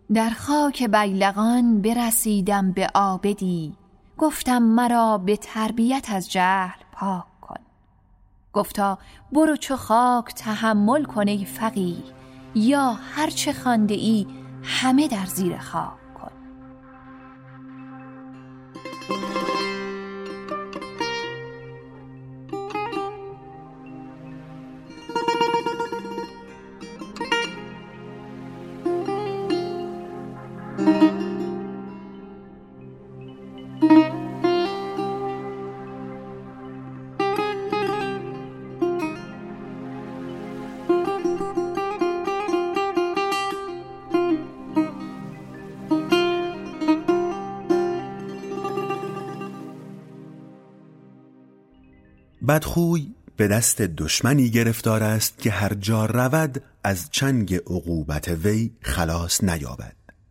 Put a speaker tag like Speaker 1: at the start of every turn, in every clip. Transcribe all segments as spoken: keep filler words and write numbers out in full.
Speaker 1: در خاک بیلقان برسیدم به عابدی، گفتم مرا به تربیت از جهل پاک کن. گفتا برو چو خاک تحمل کن ای فقیه، یا هر چه خوانده ای همه در زیر خاک کن.
Speaker 2: بدخوی به دست دشمنی گرفتار است که هر جا رود از چنگ عقوبت وی خلاص نیابد.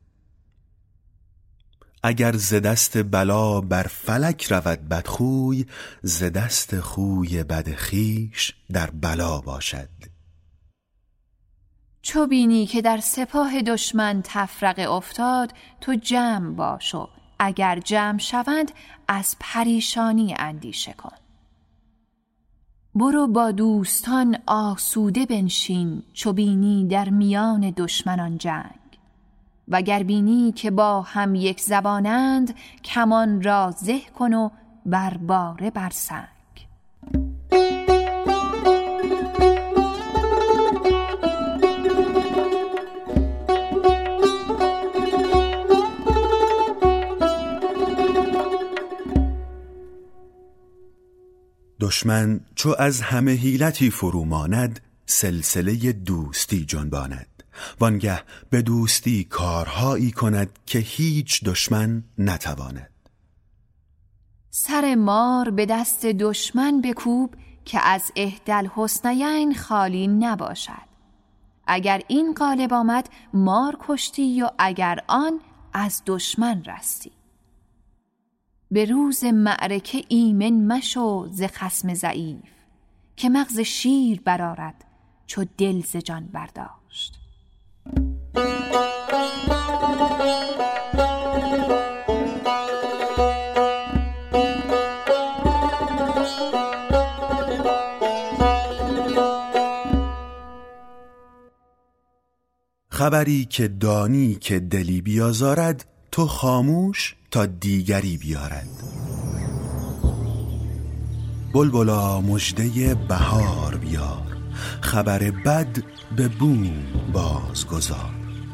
Speaker 2: اگر ز دست بلا بر فلک رود بدخوی، ز دست خوی بد خویش در بلا باشد.
Speaker 1: چو بینی که در سپاه دشمن تفرقه افتاد، تو جمع باش و اگر جمع شوند از پریشانی اندیشه کن. برو با دوستان آسوده بنشین، چو بینی در میان دشمنان جنگ. وگر بینی که با هم یک زبانند، کمان را زه کن و بر باره بر سنگ.
Speaker 2: دشمن چو از همه حیلتی فرو ماند، سلسله دوستی جنباند. وانگه به دوستی کارهایی کند که هیچ دشمن نتواند.
Speaker 1: سر مار به دست دشمن بکوب، که از احدی الحسنیین خالی نباشد. اگر این غالب آمد مار کشتی، و اگر آن از دشمن رستی. به روز معرکه ایمن مشو ز خصم ضعیف، که مغز شیر برآرد چو دل ز جان برداشت.
Speaker 2: خبری که دانی که دلی بیازارد، تو خاموش تا دیگری بیارد. بلبلا مژده بهار بیار، خبر بد به بوم بازگذار.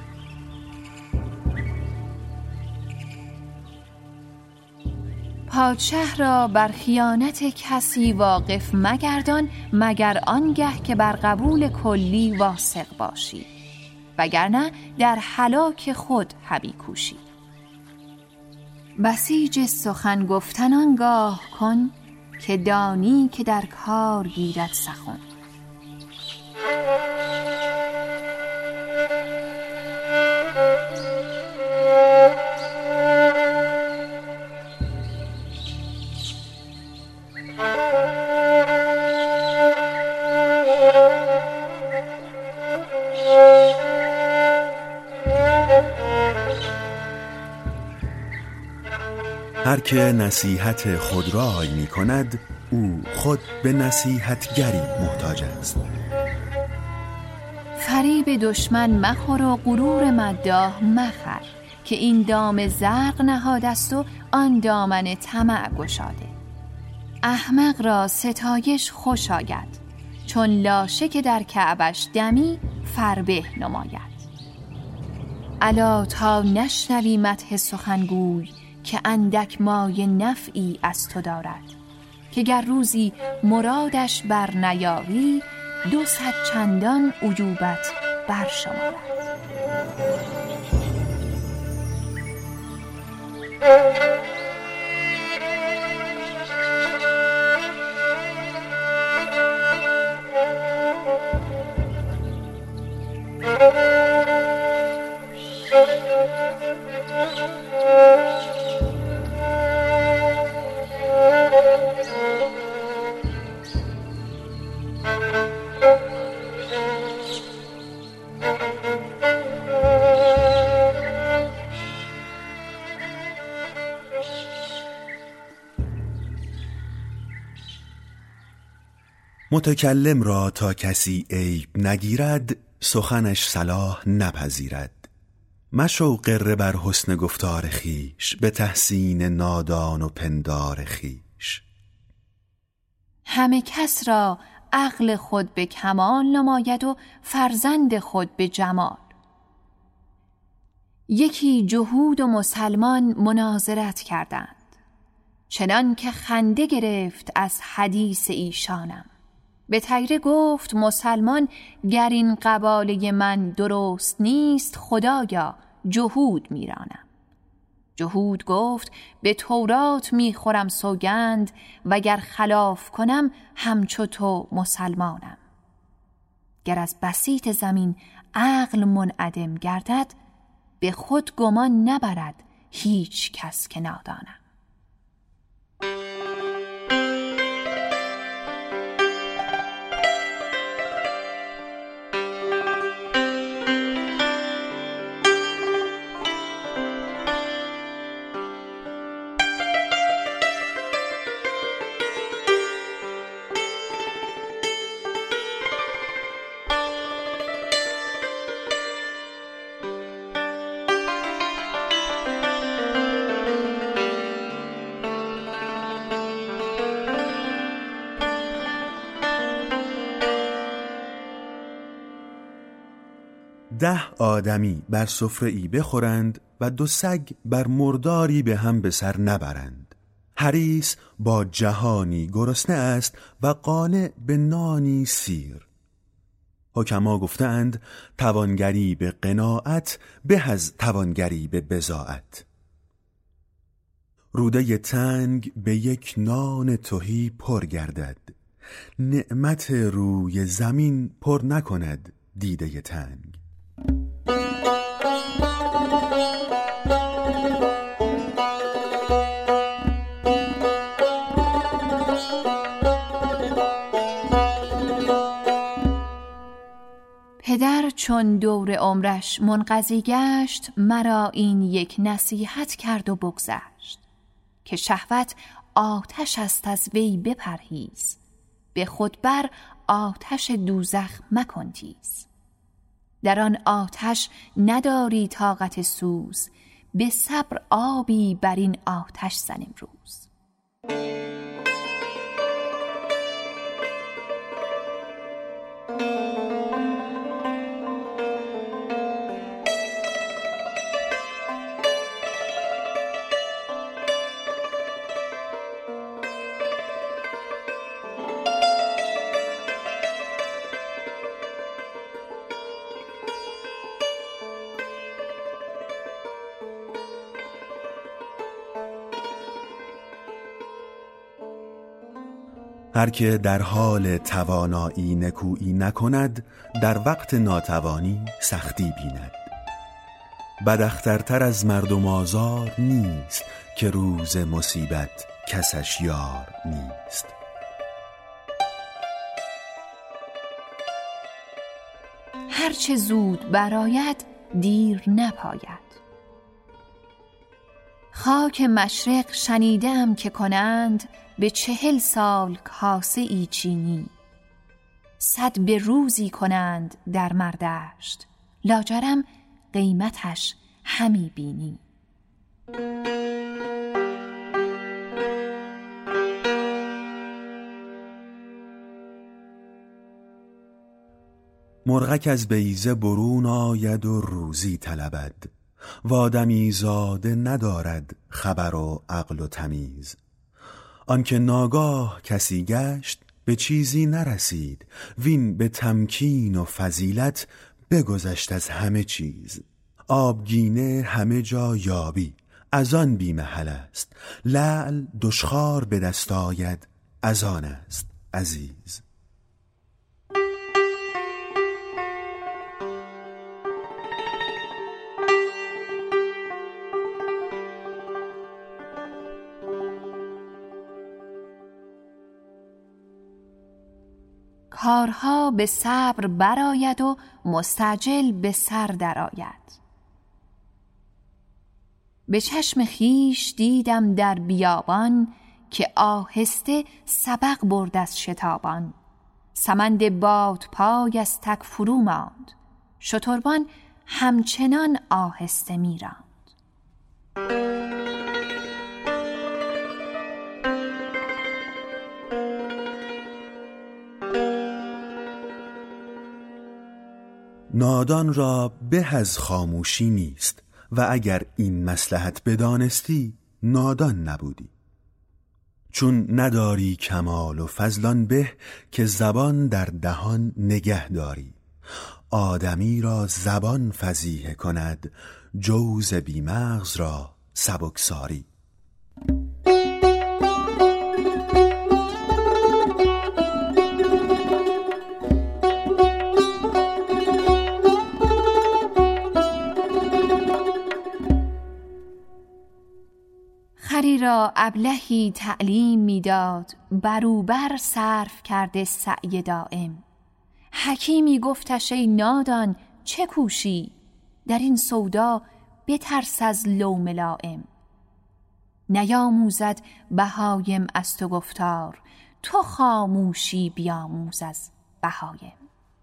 Speaker 1: پادشه را بر خیانت کسی واقف مگردان، مگر آنگه که بر قبول کلی واثق باشی، وگرنه در هلاک خود همی کوشی. بسیج سخن گفتن آنگاه کن، که دانی که در کار گیرد سخن.
Speaker 2: هر که نصیحت خود رای می کند، او خود به نصیحتگری محتاج است.
Speaker 1: فریب دشمن مخور و غرور مداح مخر، که این دام زرق نهاده است و آن دامن طمع گشاده. احمق را ستایش خوش آید، چون لاشه که در کعبش دمی فربه نماید. الا تا نشنوی مدح سخنگوی، که اندک مایه نفعی از تو دارد. که گر روزی مرادش بر نیاری، دو صد چندان عیوبت بر شمارد.
Speaker 2: متکلم را تا کسی عیب نگیرد، سخنش صلاح نپذیرد. مشو غره بر حسن گفتار خیش، به تحسین نادان و پندار خیش.
Speaker 1: همه کس را عقل خود به کمال نماید و فرزند خود به جمال. یکی جهود و مسلمان مناظرت کردند، چنان که خنده گرفت از حدیث ایشانم. به طیره گفت مسلمان، گر این قباله من درست نیست، خدایا جهود میرانم. جهود گفت به تورات میخورم سوگند، وگر خلاف کنم همچو تو مسلمانم. گر از بسیط زمین عقل منعدم گردد، به خود گمان نبرد هیچ کس که نادانم.
Speaker 2: ده آدمی بر سفره‌ای بخورند و دو سگ بر مرداری به هم به سر نبرند. حریص با جهانی گرسنه است و قانع به نانی سیر. حکما گفتند توانگری به قناعت به از توانگری به بضاعت. روده تنگ به یک نان تهی پر گردد، نعمت روی زمین پر نکند دیده تنگ.
Speaker 1: پدر چون دور عمرش منقضی گشت، مرا این یک نصیحت کرد و بگذشت، که شهوت آتش است از وی بپرهیز، به خود بر آتش دوزخ مکن تیز. در آن آتش نداری طاقت سوز، به صبر آبی بر این آتش زن امروز.
Speaker 2: هر که در حال توانایی نکویی نکند، در وقت ناتوانی سختی بیند. بداخترتر از مردم آزار نیست، که روز مصیبت کسش یار نیست.
Speaker 1: هرچه زود براید دیر نپاید. خاک مشرق شنیدم که کنند، به چهل سال کاسه ای چینی. صد به روزی کنند در مردشت، لاجرم قیمتش همی بینی.
Speaker 2: مرغک از بیضه برون آید و روزی طلبد، و آدمی زاده ندارد خبر و عقل و تمیز. آنکه ناگاه کسی گشت به چیزی نرسید، وین به تمکین و فضیلت بگذشت از همه چیز. آبگینه همه جا یابی، از آن بی محل است. لعل دشخوار به دست آید، از آن است عزیز.
Speaker 1: کارها به صبر براید و مستعجل به سر درآید. به چشم خیش دیدم در بیابان، که آهسته سبق برد از شتابان. سمند بادپای از تک فرو ماند، شتربان همچنان آهسته می راند.
Speaker 2: نادان را به از خاموشی نیست و اگر این مصلحت بدانستی نادان نبودی. چون نداری کمال و فضلان به که زبان در دهان نگه داری. آدمی را زبان فضیحه کند، جوز بی مغز را سبکساری.
Speaker 1: خری را ابلهی تعلیم میداد، بروبر صرف کرده سعی دائم. حکیمی گفتش ای نادان چه کوشی، در این سودا بترس از لوم لائم. نیاموزد بهایم از تو گفتار، تو خاموشی بیاموز از بهایم.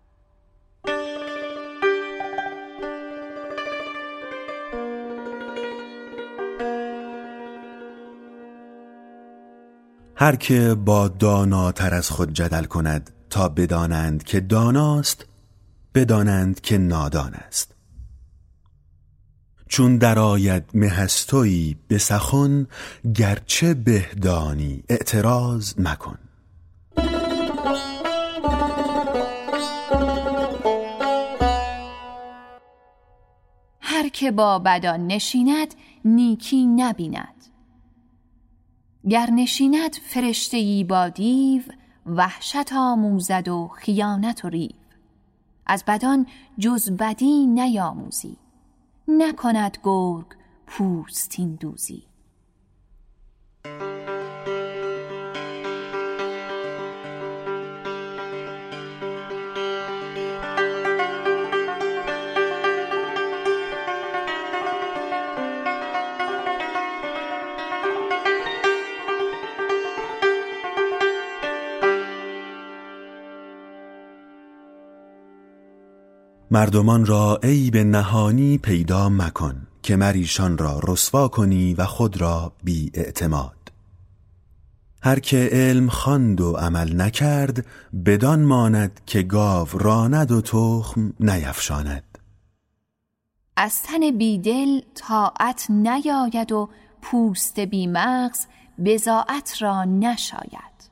Speaker 2: هر که با داناتر از خود جدل کند تا بدانند که داناست، بدانند که نادان است. چون درآید مه از تویی به سخن، گرچه بهدانی اعتراض مکن.
Speaker 1: هر که با بدان نشیند نیکی نبیند، گر نشیند فرشته‌ای با دیو، وحشت آموزد و خیانت و ریو. از بدان جز بدی نیاموزی، نکند گرگ پوستین دوزی.
Speaker 2: مردمان را عیب نهانی پیدا مکن، که مریشان را رسوا کنی و خود را بی اعتماد. هر که علم خواند و عمل نکرد، بدان ماند که گاو راند و تخم نیفشاند.
Speaker 1: از تن بیدل طاعت نیاید و پوست بی مغز بضاعت را نشاید.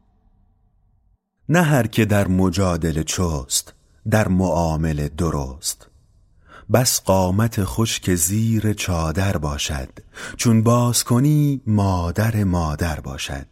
Speaker 2: نه هر که در مجادله چست، در معامله درست. بس قامت خشک زیر چادر باشد، چون باز کنی مادر مادر باشد.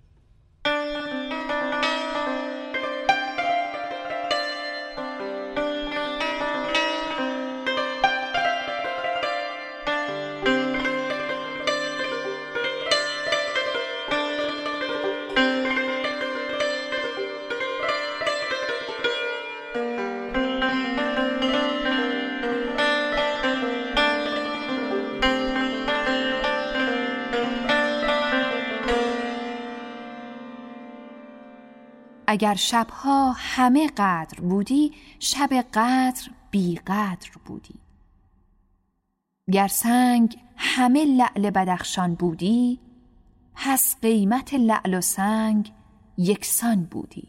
Speaker 1: اگر شبها همه قدر بودی، شب قدر بی قدر بودی. گر سنگ همه لعل بدخشان بودی، پس قیمت لعل و سنگ یکسان بودی.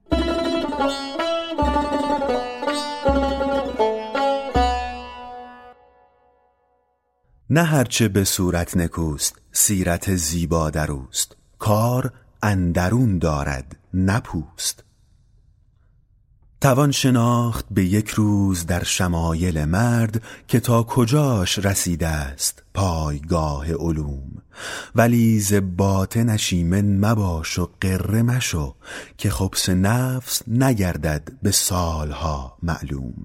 Speaker 2: نه هرچه به صورت نکوست، سیرت زیبا دروست. کار اندرون دارد نه پوست. توان شناخت به یک روز در شمایل مرد، که تا کجاش رسیده است پایگاه علوم. ولی ز باطنش ایمن مباش و غره مشو، که خبث نفس نگردد به سالها معلوم.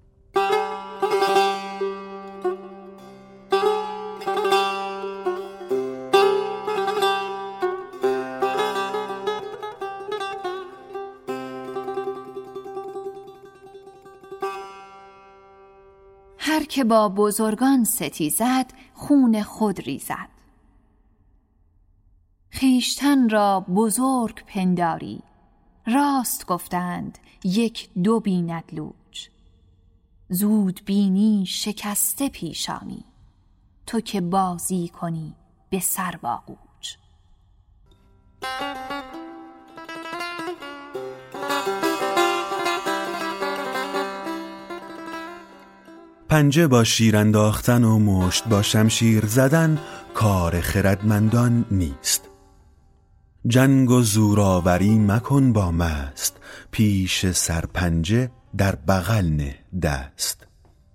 Speaker 1: هر که با بزرگان ستیزد، خون خود ریزد. خویشتن را بزرگ پنداری، راست گفتند یک دو بیند لوچ. زود بینی شکسته پیشانی، تو که بازی کنی به سر با قوچ.
Speaker 2: پنجه با شیر انداختن و مشت با شمشیر زدن کار خردمندان نیست. جنگ و زورآوری مکن با مست، پیش سرپنجه در بغل نه دست.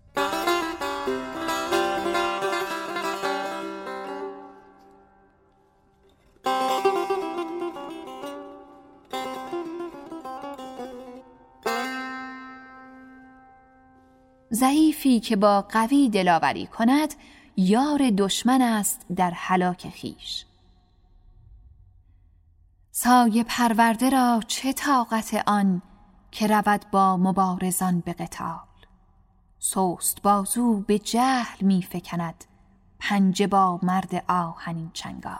Speaker 1: ضعیفی که با قوی دلاوری کند، یار دشمن است در هلاک خویش. سایه پرورده را چه طاقت آن، که رود با مبارزان به قتال. سست بازو به جهل می فکند، پنجه با مرد آهنین چنگال.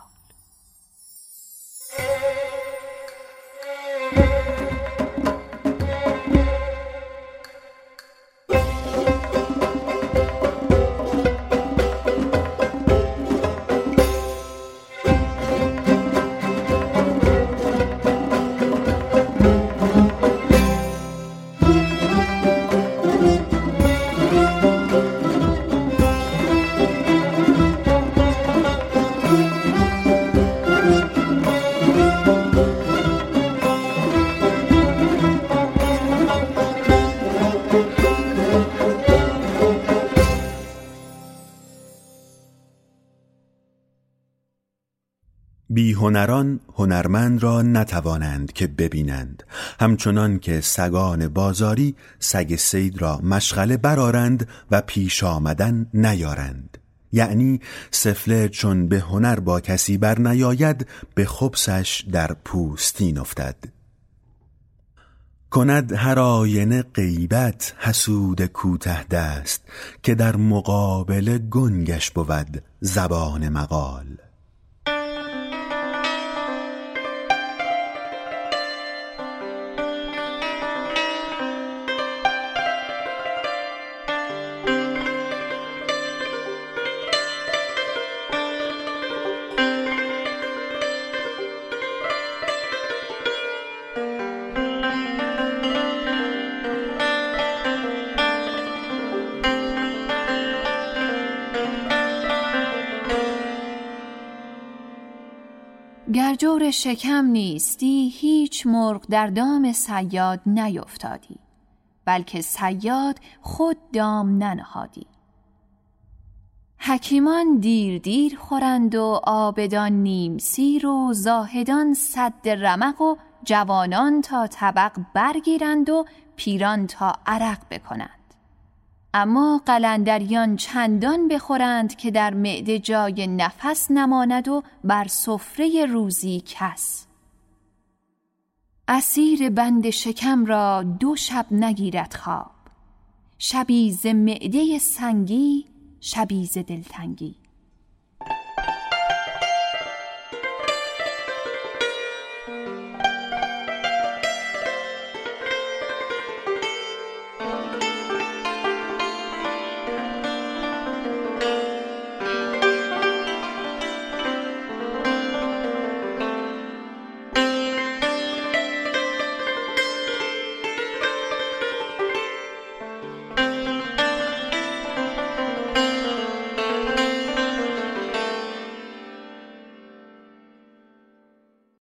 Speaker 2: بی هنران هنرمند را نتوانند که ببینند، همچنان که سگان بازاری سگ صید را مشغله برارند و پیش آمدن نیارند. یعنی سفله چون به هنر با کسی بر نیاید، به خبثش در پوستین افتد. کند هر آینه غیبت حسود کوته دست، که در مقابل گنگش بود زبان مقال.
Speaker 1: گر جور شکم نیستی، هیچ مرغ در دام صیاد نیفتادی، بلکه صیاد خود دام ننهادی. حکیمان دیر دیر خورند و عابدان نیم سیر و زاهدان سد رمق و جوانان تا طبق برگیرند و پیران تا عرق بکنند. اما قلندریان چندان بخورند که در معده جای نفس نماند و بر سفره روزی کس. اسیر بند شکم را دو شب نگیرد خواب، شبی ز معده سنگی، شبی ز دلتنگی.